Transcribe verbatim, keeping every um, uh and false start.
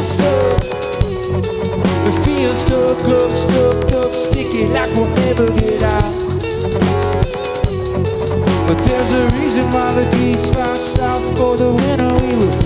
stuck. We feel stuck up, stuffed up, sticky like we'll never get out. But there's a reason why the geese fly south for the winter. We were